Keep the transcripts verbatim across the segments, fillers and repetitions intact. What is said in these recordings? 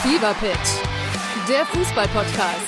Fever Pitch, der Fußball-Podcast.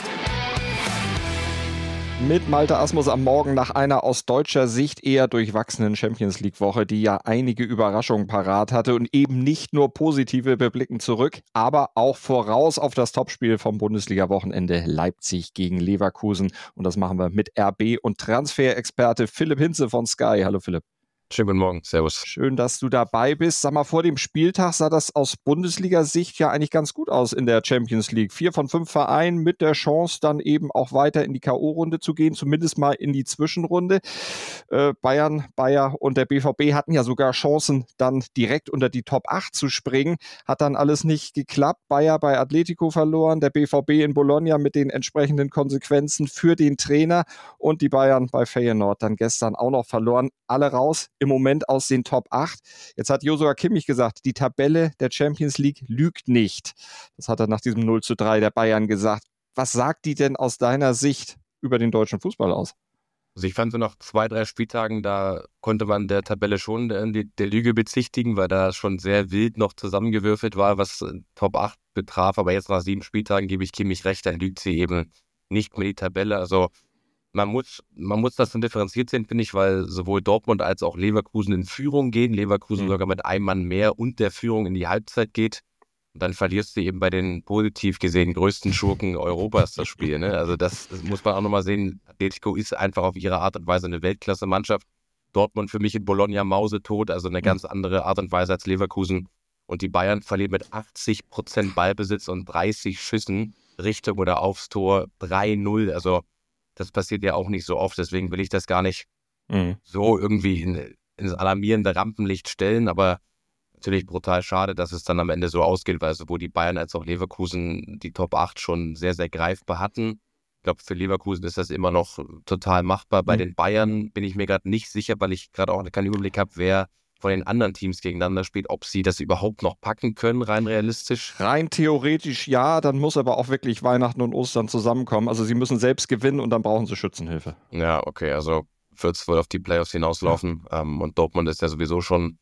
Mit Malte Asmus am Morgen nach einer aus deutscher Sicht eher durchwachsenen Champions-League-Woche, die ja einige Überraschungen parat hatte und eben nicht nur positive. Wir blicken zurück, aber auch voraus auf das Topspiel vom Bundesliga-Wochenende Leipzig gegen Leverkusen. Und das machen wir mit R B und Transferexperte Philipp Hinze von Sky. Hallo Philipp. Schönen guten Morgen, servus. Schön, dass du dabei bist. Sag mal, vor dem Spieltag sah das aus Bundesliga-Sicht ja eigentlich ganz gut aus in der Champions League. Vier von fünf Vereinen mit der Chance, dann eben auch weiter in die K O-Runde zu gehen, zumindest mal in die Zwischenrunde. Äh, Bayern, Bayer und der B V B hatten ja sogar Chancen, dann direkt unter die Top acht zu springen. Hat dann alles nicht geklappt. Bayer bei Atletico verloren, der B V B in Bologna mit den entsprechenden Konsequenzen für den Trainer und die Bayern bei Feyenoord dann gestern auch noch verloren. Alle raus im Moment aus den Top acht. Jetzt hat Joshua Kimmich gesagt, die Tabelle der Champions League lügt nicht. Das hat er nach diesem null zu drei der Bayern gesagt. Was sagt die denn aus deiner Sicht über den deutschen Fußball aus? Also ich fand so nach zwei, drei Spieltagen, da konnte man der Tabelle schon die, der Lüge bezichtigen, weil da schon sehr wild noch zusammengewürfelt war, was Top acht betraf. Aber jetzt nach sieben Spieltagen gebe ich Kimmich recht, dann lügt sie eben nicht mehr die Tabelle. Also Man muss, man muss das dann differenziert sehen, finde ich, weil sowohl Dortmund als auch Leverkusen in Führung gehen. Leverkusen mhm. sogar mit einem Mann mehr und der Führung in die Halbzeit geht. Und dann verlierst du eben bei den positiv gesehen größten Schurken Europas das Spiel. Ne? Also das, das muss man auch nochmal sehen. Atletico ist einfach auf ihre Art und Weise eine Weltklasse-Mannschaft. Dortmund für mich in Bologna mausetot, also eine mhm. ganz andere Art und Weise als Leverkusen. Und die Bayern verlieren mit achtzig Prozent Ballbesitz und dreißig Schüssen Richtung oder aufs Tor drei null. Also das passiert ja auch nicht so oft, deswegen will ich das gar nicht mhm. so irgendwie in, ins alarmierende Rampenlicht stellen, aber natürlich brutal schade, dass es dann am Ende so ausgeht, weil sowohl die Bayern als auch Leverkusen die Top acht schon sehr, sehr greifbar hatten. Ich glaube, für Leverkusen ist das immer noch total machbar. Bei mhm. den Bayern bin ich mir gerade nicht sicher, weil ich gerade auch keinen Überblick habe, wer von den anderen Teams gegeneinander spielt, ob sie das überhaupt noch packen können, rein realistisch? Rein theoretisch ja, dann muss aber auch wirklich Weihnachten und Ostern zusammenkommen. Also sie müssen selbst gewinnen und dann brauchen sie Schützenhilfe. Ja, okay, also wird es wohl auf die Playoffs hinauslaufen. Ja. Ähm, und Dortmund ist ja sowieso schon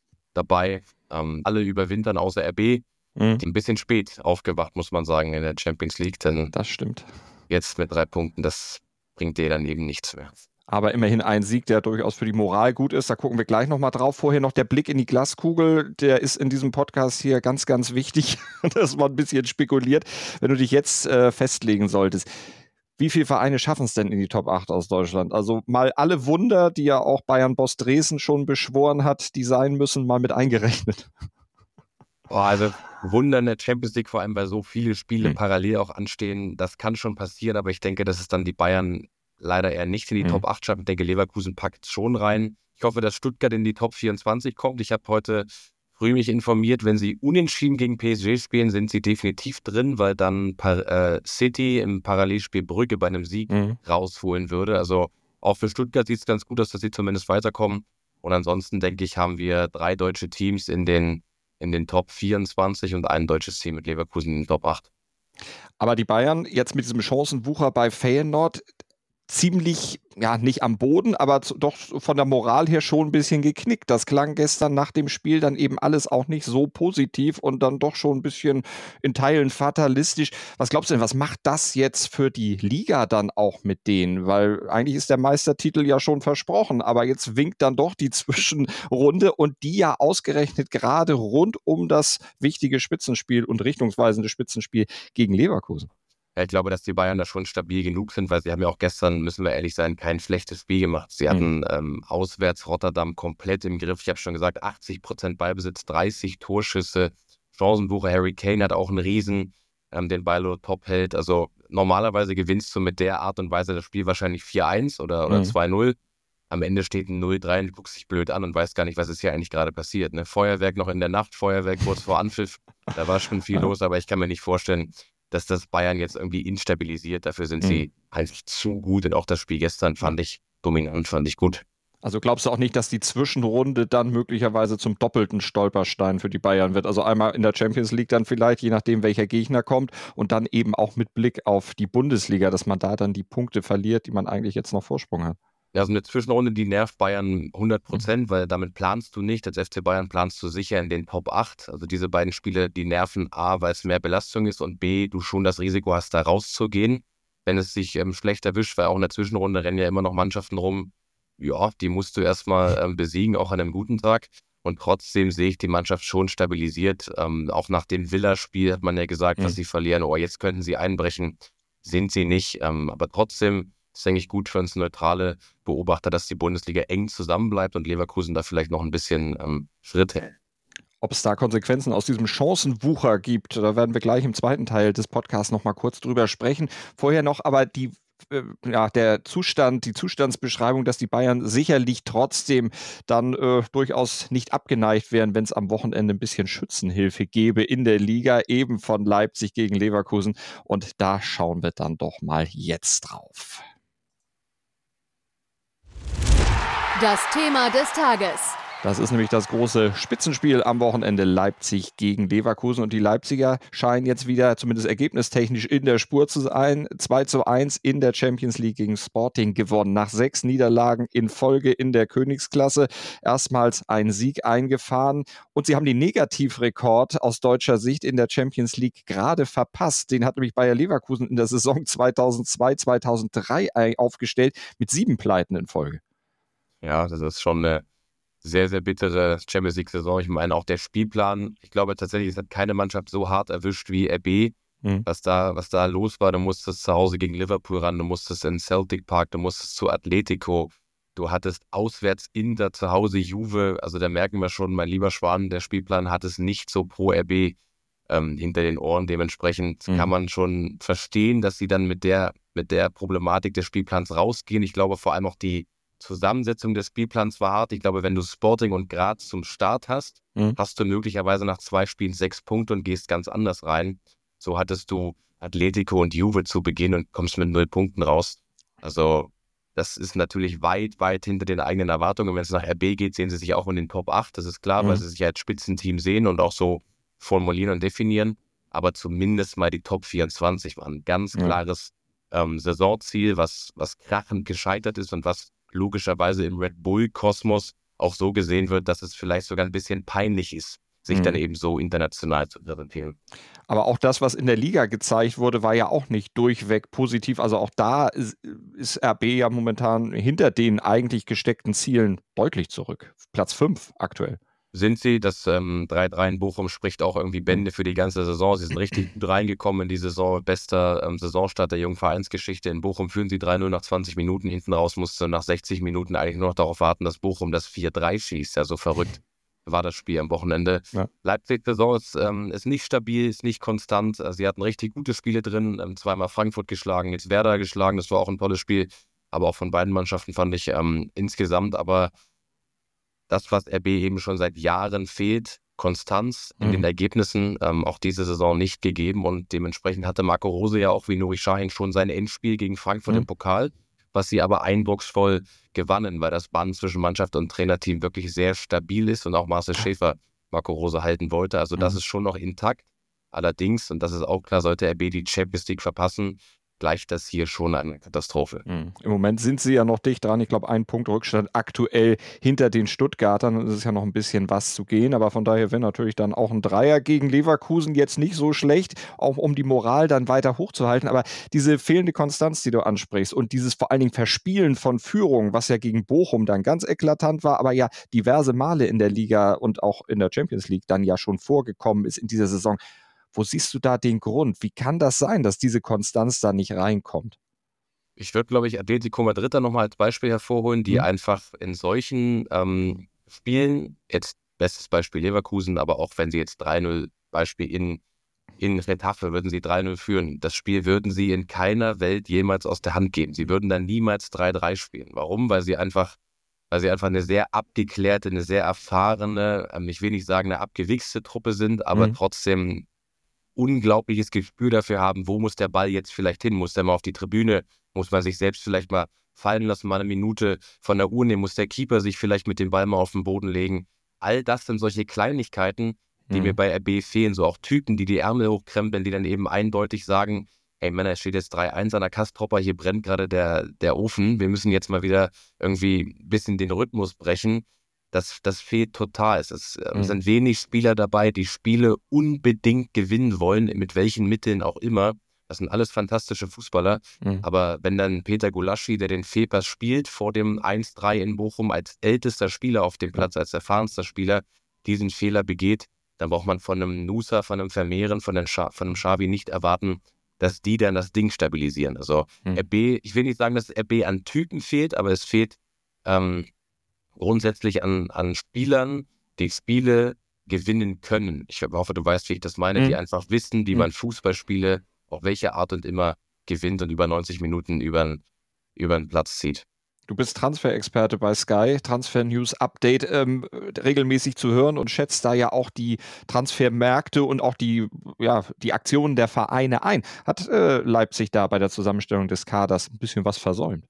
dabei. Ähm, alle überwintern außer R B. Mhm. Die ein bisschen spät aufgewacht, muss man sagen, in der Champions League. Denn das stimmt. Jetzt mit drei Punkten, das bringt dir dann eben nichts mehr. Aber immerhin ein Sieg, der durchaus für die Moral gut ist. Da gucken wir gleich nochmal drauf. Vorher noch der Blick in die Glaskugel. Der ist in diesem Podcast hier ganz, ganz wichtig, dass man ein bisschen spekuliert. Wenn du dich jetzt äh, festlegen solltest, wie viele Vereine schaffen es denn in die Top acht aus Deutschland? Also mal alle Wunder, die ja auch Bayern-Boss Dresden schon beschworen hat, die sein müssen, mal mit eingerechnet. Oh, also Wunder in der Champions League, vor allem weil so viele Spiele hm. parallel auch anstehen, das kann schon passieren. Aber ich denke, dass es dann die Bayern leider eher nicht in die mhm. Top acht schafft. Ich denke, Leverkusen packt es schon rein. Ich hoffe, dass Stuttgart in die Top vierundzwanzig kommt. Ich habe heute früh mich informiert, wenn sie unentschieden gegen P S G spielen, sind sie definitiv drin, weil dann Par- äh, City im Parallelspiel Brügge bei einem Sieg mhm. rausholen würde. Also auch für Stuttgart sieht es ganz gut aus, dass sie zumindest weiterkommen. Und ansonsten, denke ich, haben wir drei deutsche Teams in den, in den Top vierundzwanzig und ein deutsches Team mit Leverkusen in den Top acht. Aber die Bayern jetzt mit diesem Chancenwucher bei Feyenoord ziemlich, ja, nicht am Boden, aber zu, doch von der Moral her schon ein bisschen geknickt. Das klang gestern nach dem Spiel dann eben alles auch nicht so positiv und dann doch schon ein bisschen in Teilen fatalistisch. Was glaubst du denn, was macht das jetzt für die Liga dann auch mit denen? Weil eigentlich ist der Meistertitel ja schon versprochen, aber jetzt winkt dann doch die Zwischenrunde und die ja ausgerechnet gerade rund um das wichtige Spitzenspiel und richtungsweisende Spitzenspiel gegen Leverkusen. Ich glaube, dass die Bayern da schon stabil genug sind, weil sie haben ja auch gestern, müssen wir ehrlich sein, kein schlechtes Spiel gemacht. Sie hatten mhm. ähm, auswärts Rotterdam komplett im Griff. Ich habe schon gesagt, achtzig Prozent Ballbesitz, dreißig Torschüsse, Chancenwucher. Harry Kane hat auch einen Riesen, ähm, den Ball top hält. Also normalerweise gewinnst du mit der Art und Weise das Spiel wahrscheinlich vier eins oder, oder mhm. zwei null. Am Ende steht ein null drei und du guckst dich blöd an und weißt gar nicht, was ist hier eigentlich gerade passiert. Ne? Feuerwerk noch in der Nacht, Feuerwerk kurz vor Anpfiff. Da war schon viel ja. los, aber ich kann mir nicht vorstellen, dass das Bayern jetzt irgendwie instabilisiert. Dafür sind mhm. sie eigentlich zu gut. Und auch das Spiel gestern fand ich dominant, fand ich gut. Also glaubst du auch nicht, dass die Zwischenrunde dann möglicherweise zum doppelten Stolperstein für die Bayern wird? Also einmal in der Champions League dann vielleicht, je nachdem welcher Gegner kommt und dann eben auch mit Blick auf die Bundesliga, dass man da dann die Punkte verliert, die man eigentlich jetzt noch Vorsprung hat. Ja, so eine Zwischenrunde, die nervt Bayern hundert Prozent, weil damit planst du nicht. Als F C Bayern planst du sicher in den Top acht. Also diese beiden Spiele, die nerven A, weil es mehr Belastung ist und B, du schon das Risiko hast, da rauszugehen. Wenn es sich ähm, schlecht erwischt, weil auch in der Zwischenrunde rennen ja immer noch Mannschaften rum, ja, die musst du erstmal ähm, besiegen, auch an einem guten Tag. Und trotzdem sehe ich die Mannschaft schon stabilisiert. Ähm, auch nach dem Villa-Spiel hat man ja gesagt, Mhm. dass sie verlieren. Oh, jetzt könnten sie einbrechen. Sind sie nicht. Ähm, aber trotzdem ist, denke ich, gut für uns neutrale Beobachter, dass die Bundesliga eng zusammenbleibt und Leverkusen da vielleicht noch ein bisschen ähm, Schritt hält. Ob es da Konsequenzen aus diesem Chancenwucher gibt, da werden wir gleich im zweiten Teil des Podcasts noch mal kurz drüber sprechen. Vorher noch aber die, äh, ja, der Zustand, die Zustandsbeschreibung, dass die Bayern sicherlich trotzdem dann äh, durchaus nicht abgeneigt wären, wenn es am Wochenende ein bisschen Schützenhilfe gäbe in der Liga, eben von Leipzig gegen Leverkusen. Und da schauen wir dann doch mal jetzt drauf. Das Thema des Tages. Das ist nämlich das große Spitzenspiel am Wochenende Leipzig gegen Leverkusen. Und die Leipziger scheinen jetzt wieder, zumindest ergebnistechnisch, in der Spur zu sein. zwei zu eins in der Champions League gegen Sporting gewonnen. Nach sechs Niederlagen in Folge in der Königsklasse. Erstmals einen Sieg eingefahren. Und sie haben den Negativrekord aus deutscher Sicht in der Champions League gerade verpasst. Den hat nämlich Bayer Leverkusen in der Saison zweitausendzwei zweitausenddrei aufgestellt mit sieben Pleiten in Folge. Ja, das ist schon eine sehr, sehr bittere Champions League-Saison. Ich meine, auch der Spielplan, ich glaube tatsächlich, es hat keine Mannschaft so hart erwischt wie R B. Mhm. Was da, was da los war, du musstest zu Hause gegen Liverpool ran, du musstest in Celtic Park, du musstest zu Atletico, du hattest auswärts Inter, zu Hause Juve. Also da merken wir schon, mein lieber Schwan, der Spielplan hat es nicht so pro R B ähm, hinter den Ohren. Dementsprechend mhm. kann man schon verstehen, dass sie dann mit der, mit der Problematik des Spielplans rausgehen. Ich glaube vor allem auch die Zusammensetzung des Spielplans war hart. Ich glaube, wenn du Sporting und Graz zum Start hast, mhm. hast du möglicherweise nach zwei Spielen sechs Punkte und gehst ganz anders rein. So hattest du Atletico und Juve zu Beginn und kommst mit null Punkten raus. Also das ist natürlich weit, weit hinter den eigenen Erwartungen. Wenn es nach R B geht, sehen sie sich auch in den Top acht. Das ist klar, mhm. weil sie sich ja als Spitzenteam sehen und auch so formulieren und definieren. Aber zumindest mal die Top vierundzwanzig war ein ganz mhm. klares ähm, Saisonziel, was, was krachend gescheitert ist und was logischerweise im Red Bull-Kosmos auch so gesehen wird, dass es vielleicht sogar ein bisschen peinlich ist, sich mhm. dann eben so international zu präsentieren. Aber auch das, was in der Liga gezeigt wurde, war ja auch nicht durchweg positiv. Also auch da ist, ist R B ja momentan hinter den eigentlich gesteckten Zielen deutlich zurück. Platz fünf aktuell. Sind sie, das ähm, drei drei in Bochum spricht auch irgendwie Bände für die ganze Saison. Sie sind richtig gut reingekommen in die Saison. Bester ähm, Saisonstart der jungen Vereinsgeschichte. In Bochum führen sie drei null nach zwanzig Minuten. Hinten raus musste nach sechzig Minuten eigentlich nur noch darauf warten, dass Bochum das vier drei schießt. Ja, so verrückt war das Spiel am Wochenende. Ja. Leipzig-Saison ist, ähm, ist nicht stabil, ist nicht konstant. Sie hatten richtig gute Spiele drin. Ähm, zweimal Frankfurt geschlagen, jetzt Werder geschlagen. Das war auch ein tolles Spiel. Aber auch von beiden Mannschaften fand ich ähm, insgesamt aber das, was R B eben schon seit Jahren fehlt, Konstanz in mhm. den Ergebnissen, ähm, auch diese Saison nicht gegeben. Und dementsprechend hatte Marco Rose ja auch wie Nuri Sahin schon sein Endspiel gegen Frankfurt mhm. im Pokal, was sie aber eindrucksvoll gewannen, weil das Band zwischen Mannschaft und Trainerteam wirklich sehr stabil ist und auch Marcel Schäfer Marco Rose halten wollte. Also das mhm. ist schon noch intakt. Allerdings, und das ist auch klar, sollte R B die Champions League verpassen, gleicht das hier schon eine Katastrophe. Mhm. Im Moment sind sie ja noch dicht dran. Ich glaube, ein Punkt Rückstand aktuell hinter den Stuttgartern. Es ist ja noch ein bisschen was zu gehen. Aber von daher wäre natürlich dann auch ein Dreier gegen Leverkusen jetzt nicht so schlecht, auch um die Moral dann weiter hochzuhalten. Aber diese fehlende Konstanz, die du ansprichst und dieses vor allen Dingen Verspielen von Führung, was ja gegen Bochum dann ganz eklatant war, aber ja diverse Male in der Liga und auch in der Champions League dann ja schon vorgekommen ist in dieser Saison. Wo siehst du da den Grund? Wie kann das sein, dass diese Konstanz da nicht reinkommt? Ich würde, glaube ich, Atletico Madrid da nochmal als Beispiel hervorholen, die mhm. einfach in solchen ähm, Spielen, jetzt bestes Beispiel Leverkusen, aber auch wenn sie jetzt drei null Beispiel in, in Retafe würden sie drei null führen. Das Spiel würden sie in keiner Welt jemals aus der Hand geben. Sie würden dann niemals drei drei spielen. Warum? Weil sie einfach weil sie einfach eine sehr abgeklärte, eine sehr erfahrene, ähm, ich will nicht sagen eine abgewichste Truppe sind, aber mhm. trotzdem unglaubliches Gespür dafür haben, wo muss der Ball jetzt vielleicht hin? Muss der mal auf die Tribüne? Muss man sich selbst vielleicht mal fallen lassen, mal eine Minute von der Uhr nehmen? Muss der Keeper sich vielleicht mit dem Ball mal auf den Boden legen? All das sind solche Kleinigkeiten, die mhm. mir bei R B fehlen. So auch Typen, die die Ärmel hochkrempeln, die dann eben eindeutig sagen, hey Männer, es steht jetzt drei eins an der Kastropper, hier brennt gerade der, der Ofen, wir müssen jetzt mal wieder irgendwie ein bisschen den Rhythmus brechen. Das, das fehlt total. Es ist, mhm. sind wenig Spieler dabei, die Spiele unbedingt gewinnen wollen, mit welchen Mitteln auch immer. Das sind alles fantastische Fußballer. Mhm. Aber wenn dann Peter Gulaschi, der den Fehlpass spielt, vor dem eins drei in Bochum als ältester Spieler auf dem Platz, als erfahrenster Spieler, diesen Fehler begeht, dann braucht man von einem Nusa, von einem Vermehren, von einem, Scha- von einem Xavi nicht erwarten, dass die dann das Ding stabilisieren. Also mhm. R B, ich will nicht sagen, dass R B an Typen fehlt, aber es fehlt ähm, grundsätzlich an, an Spielern, die Spiele gewinnen können. Ich hoffe, du weißt, wie ich das meine, mhm. die einfach wissen, wie mhm. man Fußballspiele, auf welche Art und immer, gewinnt und über neunzig Minuten über den Platz zieht. Du bist Transferexperte bei Sky, Transfer News Update, ähm, regelmäßig zu hören und schätzt da ja auch die Transfermärkte und auch die, ja, die Aktionen der Vereine ein. Hat äh, Leipzig da bei der Zusammenstellung des Kaders ein bisschen was versäumt?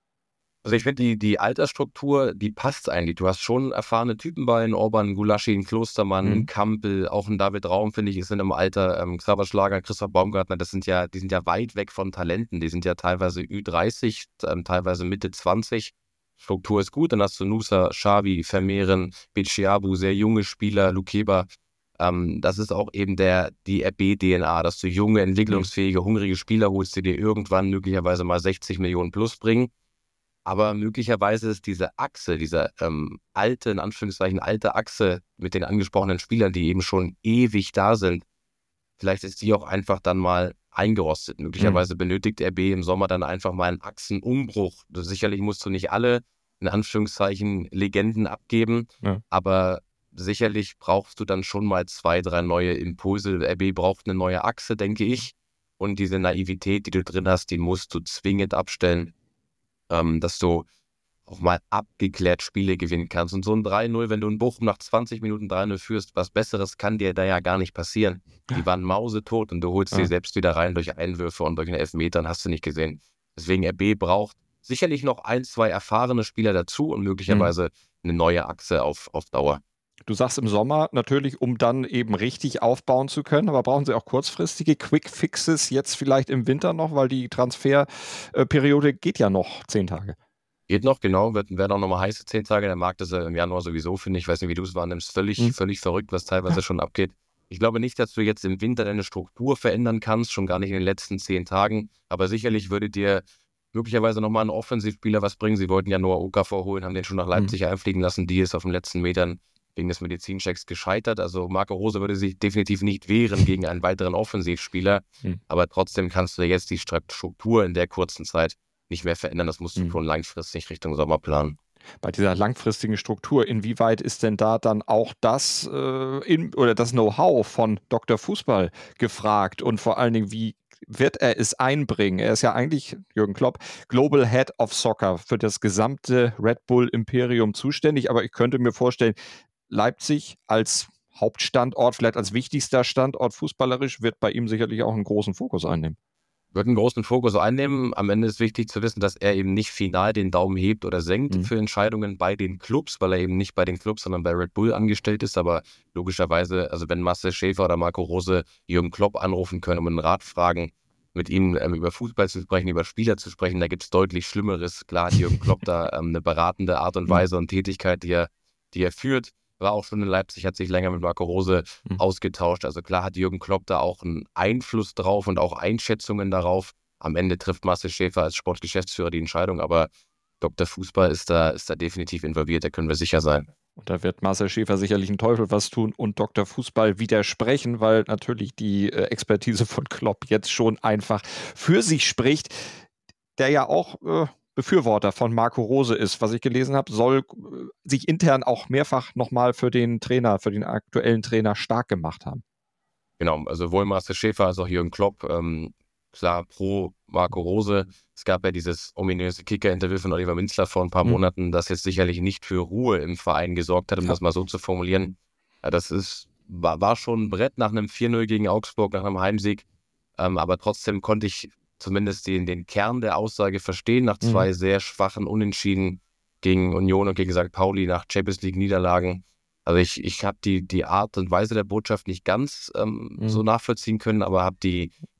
Also ich finde, die, die Altersstruktur, die passt eigentlich. Du hast schon erfahrene Typen bei in Orban, Gulaschi, in Klostermann, mhm. Kampel, auch ein David Raum, finde ich, ist in einem Alter, ähm, Xaver Schlager, Christoph Baumgartner, das sind ja, die sind ja weit weg von Talenten. Die sind ja teilweise Ü dreißig, ähm, teilweise Mitte zwanzig. Struktur ist gut, dann hast du Nusa, Xavi, Vermehren, Beciabu, sehr junge Spieler, Lukeba. Ähm, das ist auch eben der, die R B-D N A, dass du junge, entwicklungsfähige, hungrige Spieler holst, die dir irgendwann möglicherweise mal sechzig Millionen plus bringen. Aber möglicherweise ist diese Achse, diese ähm, alte, in Anführungszeichen alte Achse mit den angesprochenen Spielern, die eben schon ewig da sind, vielleicht ist die auch einfach dann mal eingerostet. Möglicherweise mhm. benötigt R B im Sommer dann einfach mal einen Achsenumbruch. Sicherlich musst du nicht alle, in Anführungszeichen, Legenden abgeben, ja. aber sicherlich brauchst du dann schon mal zwei, drei neue Impulse. R B braucht eine neue Achse, denke ich. Und diese Naivität, die du drin hast, die musst du zwingend abstellen. Ähm, dass du auch mal abgeklärt Spiele gewinnen kannst. Und so ein drei null, wenn du in Bochum nach zwanzig Minuten drei null führst, was Besseres kann dir da ja gar nicht passieren. Die waren mausetot und du holst ja. sie selbst wieder rein durch Einwürfe und durch einen Elfmeter, hast du nicht gesehen. Deswegen R B braucht sicherlich noch ein, zwei erfahrene Spieler dazu und möglicherweise mhm. eine neue Achse auf, auf Dauer. Du sagst im Sommer natürlich, um dann eben richtig aufbauen zu können, aber brauchen sie auch kurzfristige Quick-Fixes jetzt vielleicht im Winter noch, weil die Transferperiode geht ja noch zehn Tage. Geht noch, genau, wird, werden auch nochmal heiße zehn Tage. Der Markt ist ja im Januar sowieso, finde ich, ich weiß nicht, wie du es wahrnimmst, völlig, hm. völlig verrückt, was teilweise schon abgeht. Ich glaube nicht, dass du jetzt im Winter deine Struktur verändern kannst, schon gar nicht in den letzten zehn Tagen, aber sicherlich würde dir möglicherweise nochmal ein Offensivspieler was bringen. Sie wollten ja Noah Okafor holen, haben den schon nach Leipzig hm. einfliegen lassen, die ist auf den letzten Metern wegen des Medizinchecks gescheitert. Also Marco Rose würde sich definitiv nicht wehren gegen einen weiteren Offensivspieler. Hm. Aber trotzdem kannst du jetzt die Struktur in der kurzen Zeit nicht mehr verändern. Das musst du hm. schon langfristig Richtung Sommer planen. Bei dieser langfristigen Struktur, inwieweit ist denn da dann auch das äh, in, oder das Know-how von Doktor Fußball gefragt? Und vor allen Dingen, wie wird er es einbringen? Er ist ja eigentlich, Jürgen Klopp, Global Head of Soccer, für das gesamte Red Bull Imperium zuständig. Aber ich könnte mir vorstellen, Leipzig als Hauptstandort, vielleicht als wichtigster Standort fußballerisch, wird bei ihm sicherlich auch einen großen Fokus einnehmen. Wird einen großen Fokus einnehmen. Am Ende ist wichtig zu wissen, dass er eben nicht final den Daumen hebt oder senkt mhm. für Entscheidungen bei den Clubs, weil er eben nicht bei den Clubs, sondern bei Red Bull angestellt ist. Aber logischerweise, also wenn Marcel Schäfer oder Marco Rose Jürgen Klopp anrufen können, um einen Rat fragen, mit ihm ähm, über Fußball zu sprechen, über Spieler zu sprechen, da gibt es deutlich Schlimmeres. Klar hat Jürgen Klopp da ähm, eine beratende Art und Weise und Tätigkeit, die er, die er führt. War auch schon in Leipzig, hat sich länger mit Marco Rose mhm. ausgetauscht. Also klar hat Jürgen Klopp da auch einen Einfluss drauf und auch Einschätzungen darauf. Am Ende trifft Marcel Schäfer als Sportgeschäftsführer die Entscheidung, aber Doktor Fußball ist da, ist da definitiv involviert, da können wir sicher sein. Und da wird Marcel Schäfer sicherlich einen Teufel was tun und Doktor Fußball widersprechen, weil natürlich die äh, Expertise von Klopp jetzt schon einfach für sich spricht, der ja auch äh, Befürworter von Marco Rose ist. Was ich gelesen habe, soll sich intern auch mehrfach nochmal für den Trainer, für den aktuellen Trainer stark gemacht haben. Genau, also sowohl Marcel Schäfer als auch Jürgen Klopp, ähm, klar pro Marco Rose. Es gab ja dieses ominöse Kicker-Interview von Oliver Minzler vor ein paar mhm. Monaten, das jetzt sicherlich nicht für Ruhe im Verein gesorgt hat, um ja. das mal so zu formulieren. Ja, das ist, war, war schon ein Brett nach einem vier null gegen Augsburg, nach einem Heimsieg. Ähm, aber trotzdem konnte ich zumindest den, den Kern der Aussage verstehen, nach zwei mhm. sehr schwachen Unentschieden gegen Union und gegen Sankt Pauli, nach Champions League-Niederlagen. Also ich, ich habe die, die Art und Weise der Botschaft nicht ganz ähm, mhm. so nachvollziehen können, aber habe die,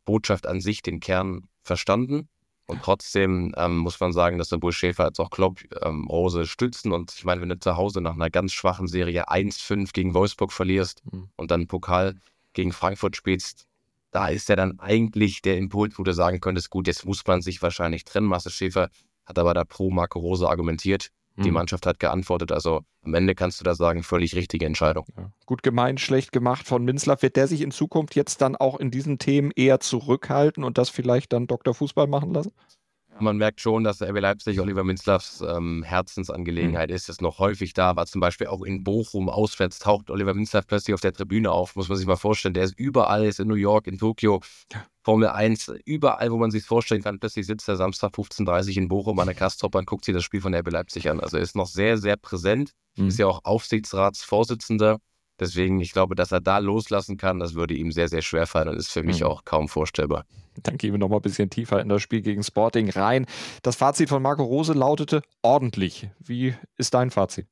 Botschaft an sich, den Kern verstanden. Und trotzdem ähm, muss man sagen, dass sowohl Schäfer als auch Klopp ähm, Rose stützen. Und ich meine, wenn du zu Hause nach einer ganz schwachen Serie eins fünf gegen Wolfsburg verlierst mhm. und dann Pokal gegen Frankfurt spielst, da ist ja dann eigentlich der Impuls, wo du sagen könntest, gut, jetzt muss man sich wahrscheinlich trennen. Marcel Schäfer hat aber da pro Marco Rose argumentiert. Die mhm. Mannschaft hat geantwortet. Also am Ende kannst du da sagen, völlig richtige Entscheidung. Ja. Gut gemeint, schlecht gemacht von Minzlaff. Wird der sich in Zukunft jetzt dann auch in diesen Themen eher zurückhalten und das vielleicht dann Doktor Fußball machen lassen? Man merkt schon, dass R B Leipzig Oliver Minzlaffs ähm, Herzensangelegenheit mhm. ist. Es noch häufig da, war zum Beispiel auch in Bochum auswärts, taucht Oliver Minzlaff plötzlich auf der Tribüne auf, muss man sich mal vorstellen. Der ist überall, ist in New York, in Tokio, Formel eins, überall, wo man sich vorstellen kann. Plötzlich sitzt er Samstag fünfzehn Uhr dreißig in Bochum an der Kastrop und guckt sich das Spiel von R B Leipzig an. Also er ist noch sehr, sehr präsent, mhm. ist ja auch Aufsichtsratsvorsitzender. Deswegen, ich glaube, dass er da loslassen kann, das würde ihm sehr, sehr schwer fallen und ist für mich mhm. auch kaum vorstellbar. Dann gehen wir noch mal ein bisschen tiefer in das Spiel gegen Sporting rein. Das Fazit von Marco Rose lautete ordentlich. Wie ist dein Fazit?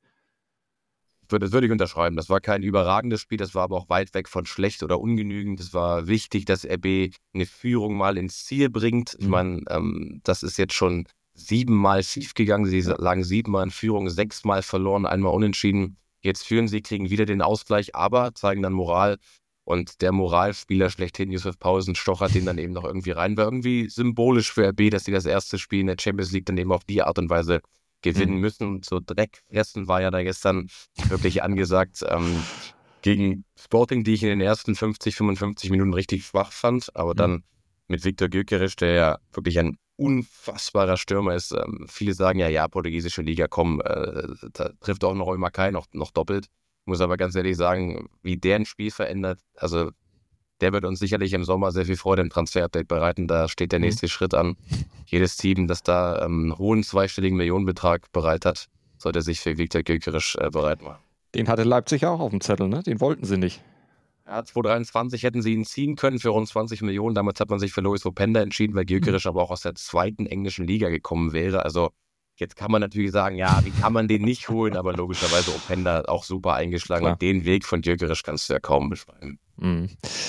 Das würde ich unterschreiben. Das war kein überragendes Spiel, das war aber auch weit weg von schlecht oder ungenügend. Es war wichtig, dass R B eine Führung mal ins Ziel bringt. Ich meine, ähm, das ist jetzt schon siebenmal schief gegangen. Sie lagen siebenmal in Führung, sechsmal verloren, einmal unentschieden. Jetzt führen sie, kriegen wieder den Ausgleich, aber zeigen dann Moral. Und der Moralspieler schlechthin, Yussuf Poulsen, stochert den dann eben noch irgendwie rein. War irgendwie symbolisch für R B, dass sie das erste Spiel in der Champions League dann eben auf die Art und Weise gewinnen mhm. müssen. Und so Dreckfressen war ja da gestern wirklich angesagt ähm, gegen Sporting, die ich in den ersten fünfzig, fünfundfünfzig Minuten richtig schwach fand. Aber mhm. dann mit Viktor Gyökeres, der ja wirklich ein unfassbarer Stürmer ist. Ähm, viele sagen ja, ja, portugiesische Liga, komm, äh, da trifft auch noch Olmakai noch, noch doppelt. Ich muss aber ganz ehrlich sagen, wie der ein Spiel verändert, also der wird uns sicherlich im Sommer sehr viel Freude im Transfer-Update bereiten. Da steht der nächste mhm. Schritt an. Jedes Team, das da ähm, einen hohen zweistelligen Millionenbetrag bereit hat, sollte sich für Viktor Gyökeres äh, bereit machen. Den hatte Leipzig auch auf dem Zettel, ne? Den wollten sie nicht. Ja, zwanzig dreiundzwanzig hätten sie ihn ziehen können für rund zwanzig Millionen. Damals hat man sich für Lois Openda entschieden, weil Gyökeres mhm. aber auch aus der zweiten englischen Liga gekommen wäre. Also jetzt kann man natürlich sagen, ja, wie kann man den nicht holen? Aber logischerweise Openda auch super eingeschlagen. Klar. Und den Weg von Gyökeres kannst du ja kaum beschreiben. Mhm.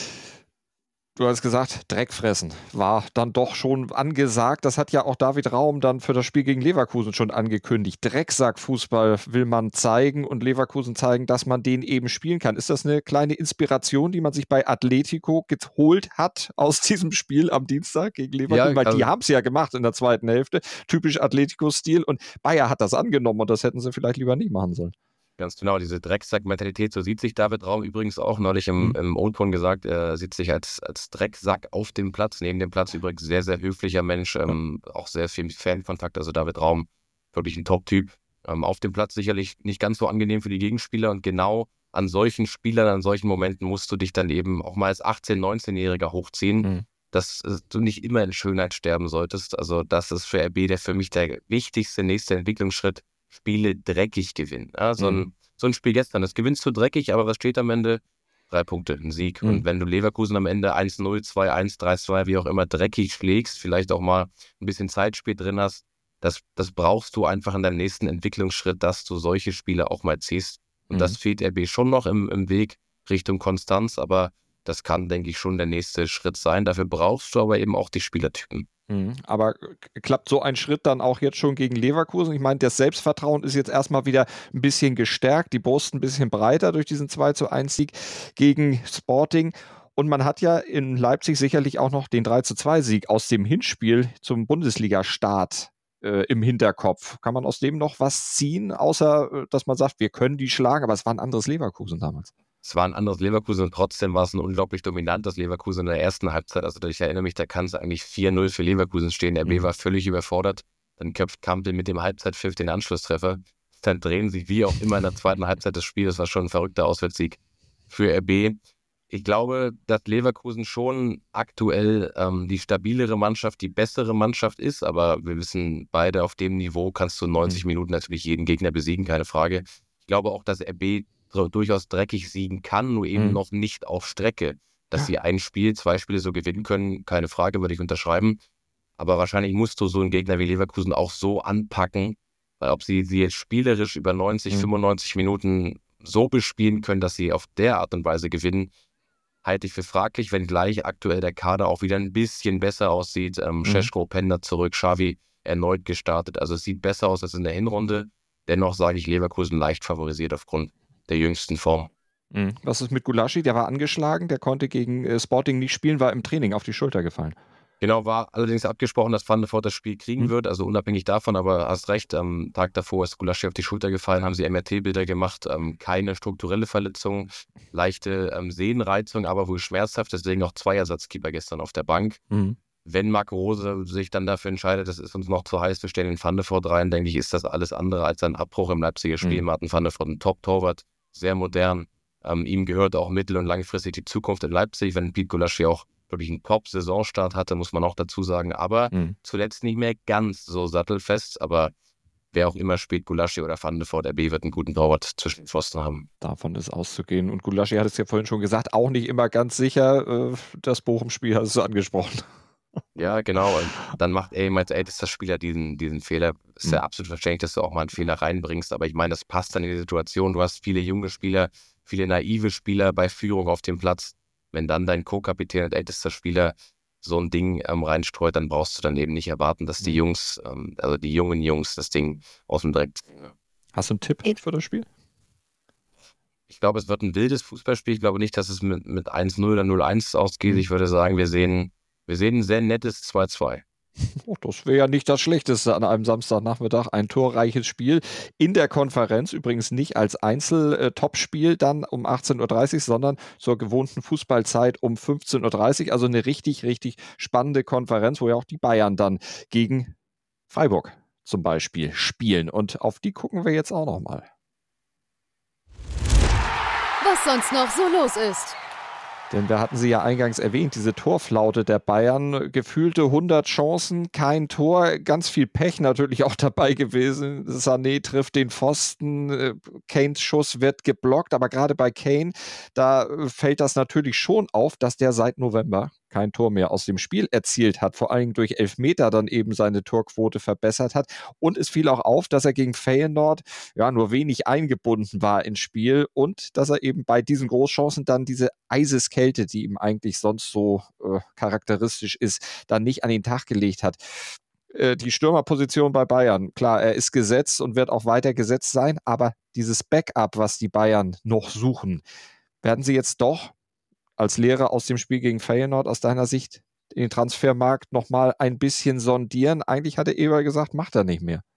Du hast gesagt, Dreckfressen war dann doch schon angesagt. Das hat ja auch David Raum dann für das Spiel gegen Leverkusen schon angekündigt. Drecksack-Fußball will man zeigen und Leverkusen zeigen, dass man den eben spielen kann. Ist das eine kleine Inspiration, die man sich bei Atletico geholt hat aus diesem Spiel am Dienstag gegen Leverkusen? Ja, Weil also die haben es ja gemacht in der zweiten Hälfte. Typisch Atletico-Stil. Und Bayer hat das angenommen und das hätten sie vielleicht lieber nicht machen sollen. Ganz genau, diese Drecksack-Mentalität, so sieht sich David Raum übrigens auch neulich im, mhm. im O-Ton gesagt, er sieht sich als, als Drecksack auf dem Platz, neben dem Platz übrigens sehr, sehr höflicher Mensch, ähm, auch sehr viel Fankontakt, also David Raum, wirklich ein Top-Typ. Ähm, auf dem Platz sicherlich nicht ganz so angenehm für die Gegenspieler und genau an solchen Spielern, an solchen Momenten musst du dich dann eben auch mal als achtzehn-, neunzehnjähriger hochziehen, mhm. dass äh, du nicht immer in Schönheit sterben solltest. Also das ist für R B der für mich der wichtigste nächste Entwicklungsschritt, Spiele dreckig gewinnen. Ja, so, ein, mhm. so ein Spiel gestern, das gewinnst du dreckig, aber was steht am Ende? Drei Punkte, ein Sieg. Mhm. Und wenn du Leverkusen am Ende eins null, zwei eins, drei zwei, wie auch immer, dreckig schlägst, vielleicht auch mal ein bisschen Zeitspiel drin hast, das, das brauchst du einfach in deinem nächsten Entwicklungsschritt, dass du solche Spiele auch mal ziehst. Und mhm. das fehlt R B schon noch im, im Weg Richtung Konstanz, aber das kann, denke ich, schon der nächste Schritt sein. Dafür brauchst du aber eben auch die Spielertypen. Aber klappt so ein Schritt dann auch jetzt schon gegen Leverkusen? Ich meine, das Selbstvertrauen ist jetzt erstmal wieder ein bisschen gestärkt, die Brust ein bisschen breiter durch diesen zwei zu eins Sieg gegen Sporting. Und man hat ja in Leipzig sicherlich auch noch den drei zu zwei Sieg aus dem Hinspiel zum Bundesliga-Start äh, im Hinterkopf. Kann man aus dem noch was ziehen, außer dass man sagt, wir können die schlagen, aber es war ein anderes Leverkusen damals. Es war ein anderes Leverkusen und trotzdem war es ein unglaublich dominantes Leverkusen in der ersten Halbzeit. Also ich erinnere mich, da kann es eigentlich vier null für Leverkusen stehen. R B mhm. war völlig überfordert. Dann köpft Kampel mit dem Halbzeitpfiff den Anschlusstreffer. Dann drehen sie wie auch immer in der zweiten Halbzeit des Spiels. Das war schon ein verrückter Auswärtssieg für R B. Ich glaube, dass Leverkusen schon aktuell ähm, die stabilere Mannschaft, die bessere Mannschaft ist. Aber wir wissen beide, auf dem Niveau kannst du neunzig mhm. Minuten natürlich jeden Gegner besiegen, keine Frage. Ich glaube auch, dass R B durchaus dreckig siegen kann, nur eben mhm. noch nicht auf Strecke. Dass sie ein Spiel, zwei Spiele so gewinnen können, keine Frage, würde ich unterschreiben. Aber wahrscheinlich musst du so einen Gegner wie Leverkusen auch so anpacken, weil ob sie sie jetzt spielerisch über neunzig, mhm. fünfundneunzig Minuten so bespielen können, dass sie auf der Art und Weise gewinnen, halte ich für fraglich, wenngleich aktuell der Kader auch wieder ein bisschen besser aussieht. Ähm, Mhm. Šeško, Pender zurück, Xavi erneut gestartet. Also es sieht besser aus als in der Hinrunde. Dennoch sage ich Leverkusen leicht favorisiert aufgrund der jüngsten Form. Mhm. Was ist mit Gulaschi? Der war angeschlagen, der konnte gegen äh, Sporting nicht spielen, war im Training auf die Schulter gefallen. Genau, war allerdings abgesprochen, dass Van de Voort das Spiel kriegen Mhm. wird, also unabhängig davon, aber hast recht, am Tag davor ist Gulaschi auf die Schulter gefallen, haben sie M R T-Bilder gemacht, ähm, keine strukturelle Verletzung, leichte ähm, Sehnenreizung, aber wohl schmerzhaft, deswegen auch zwei Ersatzkeeper gestern auf der Bank. Mhm. Wenn Marco Rose sich dann dafür entscheidet, das ist uns noch zu heiß, wir stellen den Van de Voort rein, denke ich, ist das alles andere als ein Abbruch im Leipziger Spiel. Mhm. Martin Van de Voort, ein Top-Torwart, sehr modern, ähm, ihm gehört auch mittel- und langfristig die Zukunft in Leipzig, wenn Pete Gulaschi auch wirklich einen Top-Saisonstart hatte, muss man auch dazu sagen, aber Mhm. zuletzt nicht mehr ganz so sattelfest, aber wer auch immer spielt, Gulaschi oder Van de Voort, R B wird einen guten Torwart zwischen den Pfosten haben. Davon ist auszugehen. Und Gulaschi hat es ja vorhin schon gesagt, auch nicht immer ganz sicher. Äh, das Bochum-Spiel hast du angesprochen. Ja, genau. Und dann macht er eben als ältester Spieler diesen, diesen Fehler. Ist Mhm. ja absolut verständlich, dass du auch mal einen Fehler reinbringst, aber ich meine, das passt dann in die Situation. Du hast viele junge Spieler, viele naive Spieler bei Führung auf dem Platz. Wenn dann dein Co-Kapitän und ältester Spieler so ein Ding ähm, reinstreut, dann brauchst du dann eben nicht erwarten, dass die Mhm. Jungs, ähm, also die jungen Jungs, das Ding aus dem Dreck ziehen. Hast du einen Tipp für das Spiel? Ich glaube, es wird ein wildes Fußballspiel. Ich glaube nicht, dass es mit, mit eins null oder null eins ausgeht. Mhm. Ich würde sagen, wir sehen, wir sehen ein sehr nettes zwei zwei. Oh, das wäre ja nicht das Schlechteste an einem Samstagnachmittag. Ein torreiches Spiel in der Konferenz. Übrigens nicht als Einzel-Topspiel dann um achtzehn Uhr dreißig, sondern zur gewohnten Fußballzeit um fünfzehn Uhr dreißig. Also eine richtig, richtig spannende Konferenz, wo ja auch die Bayern dann gegen Freiburg zum Beispiel spielen. Und auf die gucken wir jetzt auch noch mal. Was sonst noch so los ist. Denn wir hatten sie ja eingangs erwähnt, diese Torflaute der Bayern, gefühlte hundert Chancen, kein Tor, ganz viel Pech natürlich auch dabei gewesen. Sané trifft den Pfosten, Kanes Schuss wird geblockt, aber gerade bei Kane, da fällt das natürlich schon auf, dass der seit November kein Tor mehr aus dem Spiel erzielt hat, vor allem durch Elfmeter dann eben seine Torquote verbessert hat. Und es fiel auch auf, dass er gegen Feyenoord ja nur wenig eingebunden war ins Spiel und dass er eben bei diesen Großchancen dann diese Eiseskälte, die ihm eigentlich sonst so äh, charakteristisch ist, dann nicht an den Tag gelegt hat. Äh, die Stürmerposition bei Bayern, klar, er ist gesetzt und wird auch weiter gesetzt sein, aber dieses Backup, was die Bayern noch suchen, werden sie jetzt doch als Lehrer aus dem Spiel gegen Feyenoord aus deiner Sicht den Transfermarkt nochmal ein bisschen sondieren? Eigentlich hatte Eber gesagt, macht er nicht mehr.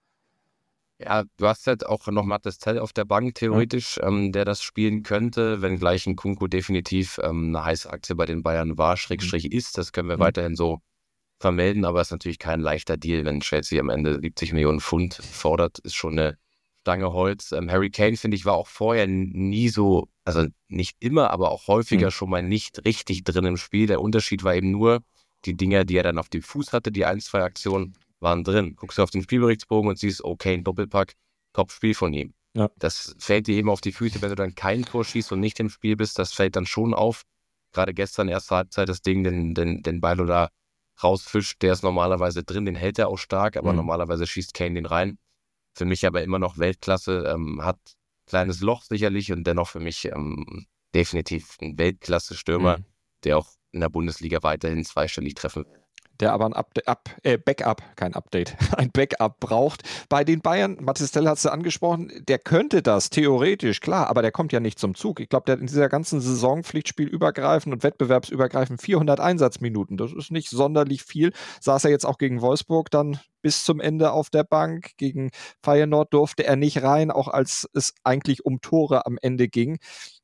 Ja, du hast halt auch noch Mathis Tell auf der Bank theoretisch, ja. ähm, der das spielen könnte, wenngleich ein Kunku definitiv ähm, eine heiße Aktie bei den Bayern war, Schrägstrich ist. Das können wir mhm. weiterhin so vermelden, aber es ist natürlich kein leichter Deal, wenn Chelsea am Ende siebzig Millionen Pfund fordert, ist schon eine Stange Holz. Ähm, Harry Kane, finde ich, war auch vorher nie so, also nicht immer, aber auch häufiger mhm. schon mal nicht richtig drin im Spiel. Der Unterschied war eben nur, die Dinger, die er dann auf dem Fuß hatte, die ein, zwei Aktionen, waren drin. Guckst du auf den Spielberichtsbogen und siehst, okay, ein Doppelpack, Top-Spiel von ihm. Ja. Das fällt dir eben auf die Füße, wenn du dann kein Tor schießt und nicht im Spiel bist, das fällt dann schon auf. Gerade gestern, erste Halbzeit, das Ding, den, den, den Ball da rausfischt, der ist normalerweise drin, den hält er auch stark, aber mhm. normalerweise schießt Kane den rein. Für mich aber immer noch Weltklasse, ähm, hat ein kleines Loch sicherlich und dennoch für mich ähm, definitiv ein Weltklasse-Stürmer, mhm. der auch in der Bundesliga weiterhin zweistellig treffen will. Der aber ein Up- Up- äh, Backup, kein Update, ein Backup braucht. Bei den Bayern, Mathis Tell hat es ja angesprochen, der könnte das theoretisch, klar, aber der kommt ja nicht zum Zug. Ich glaube, der hat in dieser ganzen Saison pflichtspielübergreifend und wettbewerbsübergreifend vierhundert Einsatzminuten. Das ist nicht sonderlich viel. Saß er jetzt auch gegen Wolfsburg dann bis zum Ende auf der Bank. Gegen Feyenoord durfte er nicht rein, auch als es eigentlich um Tore am Ende ging.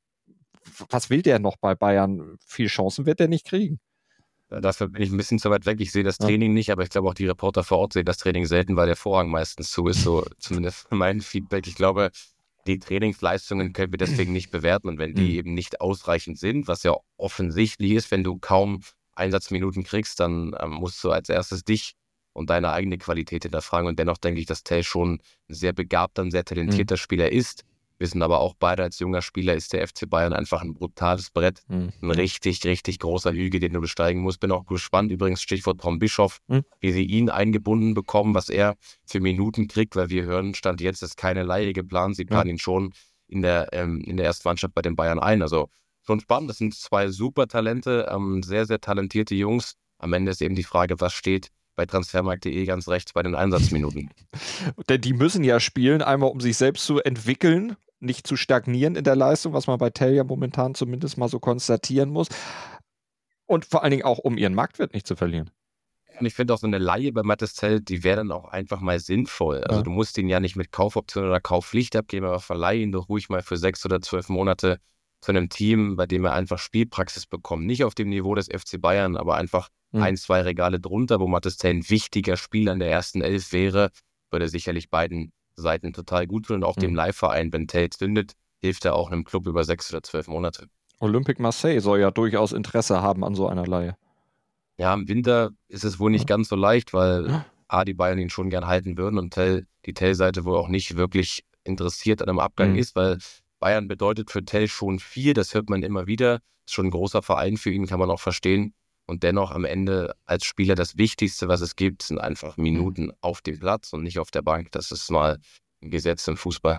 Was will der noch bei Bayern? Viel Chancen wird er nicht kriegen. Dafür bin ich ein bisschen zu weit weg. Ich sehe das Training ja. nicht, aber ich glaube auch die Reporter vor Ort sehen das Training selten, weil der Vorhang meistens zu ist, so zumindest mein Feedback. Ich glaube, die Trainingsleistungen können wir deswegen nicht bewerten und wenn die mhm. eben nicht ausreichend sind, was ja offensichtlich ist, wenn du kaum Einsatzminuten kriegst, dann ähm, musst du als erstes dich und deine eigene Qualität hinterfragen und dennoch denke ich, dass Tell schon ein sehr begabter, ein sehr talentierter mhm. Spieler ist. Wissen aber auch beide, als junger Spieler ist der F C Bayern einfach ein brutales Brett. Mhm. Ein richtig, richtig großer Hügel, den du besteigen musst. Bin auch gespannt, übrigens Stichwort Tom Bischoff, mhm. wie sie ihn eingebunden bekommen, was er für Minuten kriegt, weil wir hören, Stand jetzt ist keine Leihe geplant. Sie planen ja. ihn schon in der, ähm, in der ersten Mannschaft bei den Bayern ein. Also schon spannend. Das sind zwei super Talente, ähm, sehr, sehr talentierte Jungs. Am Ende ist eben die Frage, was steht bei transfermarkt punkt de ganz rechts bei den Einsatzminuten. Denn die müssen ja spielen, einmal um sich selbst zu entwickeln, nicht zu stagnieren in der Leistung, was man bei Tell ja momentan zumindest mal so konstatieren muss. Und vor allen Dingen auch, um ihren Marktwert nicht zu verlieren. Und ich finde auch so eine Leihe bei Mathys Tel, die wäre dann auch einfach mal sinnvoll. Also Ja. du musst ihn ja nicht mit Kaufoption oder Kaufpflicht abgeben, aber verleih ihn doch ruhig mal für sechs oder zwölf Monate zu einem Team, bei dem er einfach Spielpraxis bekommt. Nicht auf dem Niveau des F C Bayern, aber einfach mhm. ein, zwei Regale drunter, wo Mathys Tel ein wichtiger Spieler in der ersten Elf wäre, würde sicherlich beiden Seiten total gut tun. Und auch mhm. dem Leihverein, wenn Tel zündet, hilft er auch einem Club über sechs oder zwölf Monate. Olympique Marseille soll ja durchaus Interesse haben an so einer Leihe. Ja, im Winter ist es wohl nicht ja. ganz so leicht, weil A, die Bayern ihn schon gern halten würden und Tell, die Tell-Seite wohl auch nicht wirklich interessiert an einem Abgang mhm. ist, weil Bayern bedeutet für Tell schon viel, das hört man immer wieder. Ist schon ein großer Verein für ihn, kann man auch verstehen. Und dennoch am Ende als Spieler das Wichtigste, was es gibt, sind einfach Minuten mhm. auf dem Platz und nicht auf der Bank. Das ist mal ein Gesetz im Fußball.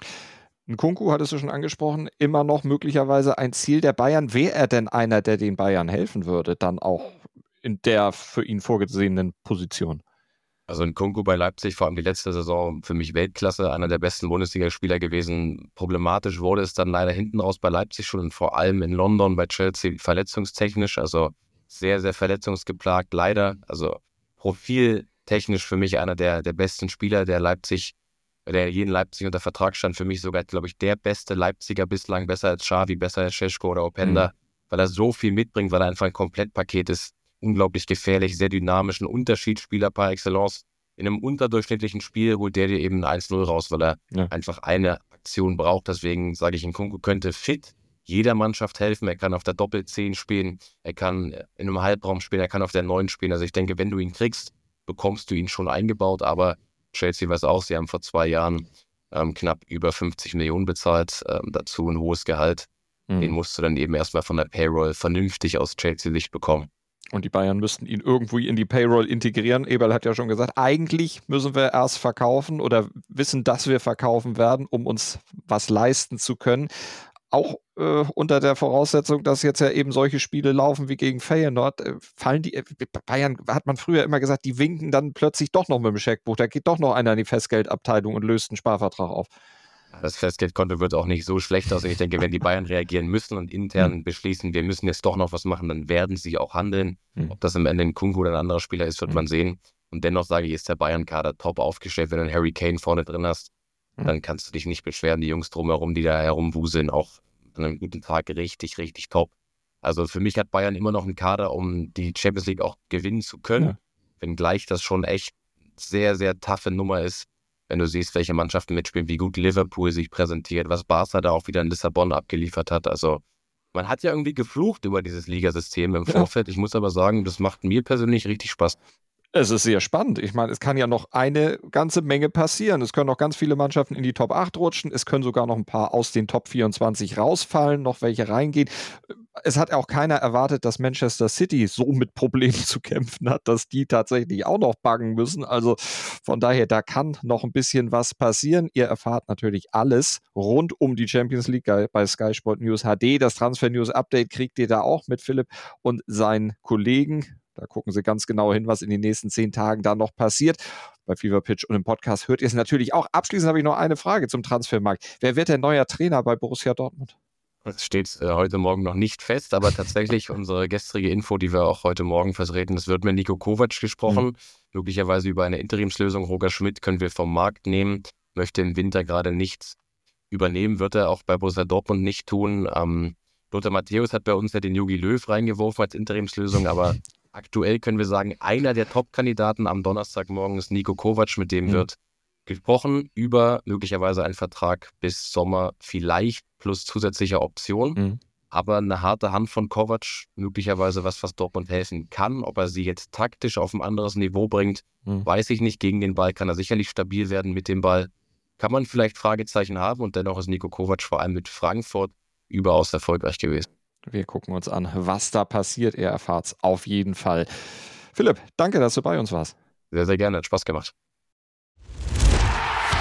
Nkunku, hattest du schon angesprochen, immer noch möglicherweise ein Ziel der Bayern. Wäre er denn einer, der den Bayern helfen würde, dann auch in der für ihn vorgesehenen Position? Also Nkunku bei Leipzig, vor allem die letzte Saison, für mich Weltklasse, einer der besten Bundesligaspieler gewesen. Problematisch wurde es dann leider hinten raus bei Leipzig schon und vor allem in London bei Chelsea verletzungstechnisch, also sehr, sehr verletzungsgeplagt, leider. Also profiltechnisch für mich einer der, der besten Spieler, der Leipzig, der jeden Leipzig unter Vertrag stand. Für mich sogar, glaube ich, der beste Leipziger bislang, besser als Xavi, besser als Šeško oder Openda, mhm. weil er so viel mitbringt, weil er einfach ein Komplettpaket ist. Unglaublich gefährlich, sehr dynamisch, ein Unterschiedsspieler par excellence. In einem unterdurchschnittlichen Spiel holt der dir eben ein eins null raus, weil er ja. einfach eine Aktion braucht. Deswegen sage ich, Nkunku könnte fit jeder Mannschaft helfen. Er kann auf der Doppel-zehn spielen, er kann in einem Halbraum spielen, er kann auf der neun spielen. Also ich denke, wenn du ihn kriegst, bekommst du ihn schon eingebaut. Aber Chelsea weiß auch, sie haben vor zwei Jahren ähm, knapp über fünfzig Millionen bezahlt, ähm, dazu ein hohes Gehalt. Mhm. Den musst du dann eben erstmal von der Payroll vernünftig aus Chelsea-Sicht bekommen. Und die Bayern müssten ihn irgendwie in die Payroll integrieren. Eberl hat ja schon gesagt, eigentlich müssen wir erst verkaufen oder wissen, dass wir verkaufen werden, um uns was leisten zu können. Auch äh, unter der Voraussetzung, dass jetzt ja eben solche Spiele laufen wie gegen Feyenoord, äh, fallen die, äh, Bayern hat man früher immer gesagt, die winken dann plötzlich doch noch mit dem Scheckbuch. Da geht doch noch einer in die Festgeldabteilung und löst einen Sparvertrag auf. Das Festgeldkonto wird auch nicht so schlecht aus. Ich denke, wenn die Bayern reagieren müssen und intern mhm. beschließen, wir müssen jetzt doch noch was machen, dann werden sie auch handeln. Mhm. Ob das am Ende ein Nkunku oder ein anderer Spieler ist, wird mhm. man sehen. Und dennoch sage ich, ist der Bayern-Kader top aufgestellt. Wenn du einen Harry Kane vorne drin hast, mhm. dann kannst du dich nicht beschweren. Die Jungs drumherum, die da herumwuseln, auch an einem guten Tag richtig, richtig top. Also für mich hat Bayern immer noch einen Kader, um die Champions League auch gewinnen zu können. Ja. Wenngleich das schon echt sehr, sehr taffe Nummer ist. Wenn du siehst, welche Mannschaften mitspielen, wie gut Liverpool sich präsentiert, was Barca da auch wieder in Lissabon abgeliefert hat. Also man hat ja irgendwie geflucht über dieses Ligasystem im Vorfeld. Ja. Ich muss aber sagen, das macht mir persönlich richtig Spaß. Es ist sehr spannend. Ich meine, es kann ja noch eine ganze Menge passieren. Es können noch ganz viele Mannschaften in die Top acht rutschen. Es können sogar noch ein paar aus den Top vierundzwanzig rausfallen, noch welche reingehen. Es hat auch keiner erwartet, dass Manchester City so mit Problemen zu kämpfen hat, dass die tatsächlich auch noch baggen müssen. Also von daher, da kann noch ein bisschen was passieren. Ihr erfahrt natürlich alles rund um die Champions League bei Sky Sport News H D. Das Transfer News Update kriegt ihr da auch mit Philipp und seinen Kollegen. Da gucken Sie ganz genau hin, was in den nächsten zehn Tagen da noch passiert. Bei Fever Pitch und im Podcast hört ihr es natürlich auch. Abschließend habe ich noch eine Frage zum Transfermarkt. Wer wird der neue Trainer bei Borussia Dortmund? Das steht äh, heute Morgen noch nicht fest, aber tatsächlich unsere gestrige Info, die wir auch heute Morgen vertreten, es wird mit Niko Kovac gesprochen. Mhm. Möglicherweise über eine Interimslösung. Roger Schmidt können wir vom Markt nehmen. Möchte im Winter gerade nichts übernehmen, wird er auch bei Borussia Dortmund nicht tun. Ähm, Lothar Matthäus hat bei uns ja den Jogi Löw reingeworfen als Interimslösung, aber aktuell können wir sagen, einer der Top-Kandidaten am Donnerstagmorgen ist Niko Kovac, mit dem mhm. wird gesprochen über möglicherweise einen Vertrag bis Sommer, vielleicht plus zusätzlicher Option. Mhm. Aber eine harte Hand von Kovac, möglicherweise was, was Dortmund helfen kann. Ob er sie jetzt taktisch auf ein anderes Niveau bringt, mhm. weiß ich nicht. Gegen den Ball kann er sicherlich stabil werden mit dem Ball. Kann man vielleicht Fragezeichen haben und dennoch ist Niko Kovac vor allem mit Frankfurt überaus erfolgreich gewesen. Wir gucken uns an, was da passiert. Ihr erfahrt es auf jeden Fall. Philipp, danke, dass du bei uns warst. Sehr, sehr gerne. Hat Spaß gemacht.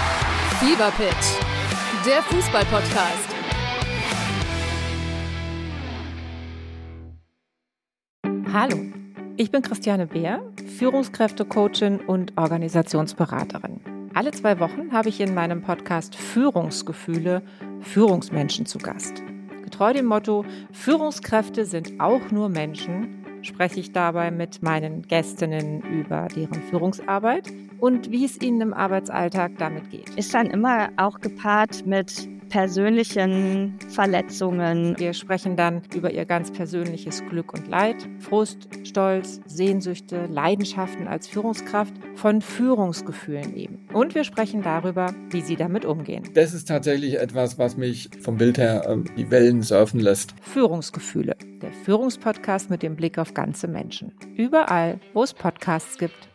Fever Pitch, der Fußball-Podcast. Hallo, ich bin Christiane Beer, Führungskräftecoachin und Organisationsberaterin. Alle zwei Wochen habe ich in meinem Podcast Führungsgefühle Führungsmenschen zu Gast. Getreu dem Motto, Führungskräfte sind auch nur Menschen, spreche ich dabei mit meinen Gästinnen über deren Führungsarbeit und wie es ihnen im Arbeitsalltag damit geht. Ist dann immer auch gepaart mit persönlichen Verletzungen. Wir sprechen dann über ihr ganz persönliches Glück und Leid, Frust, Stolz, Sehnsüchte, Leidenschaften als Führungskraft, von Führungsgefühlen eben. Und wir sprechen darüber, wie sie damit umgehen. Das ist tatsächlich etwas, was mich vom Bild her äh, die Wellen surfen lässt. Führungsgefühle, der Führungspodcast mit dem Blick auf ganze Menschen. Überall, wo es Podcasts gibt.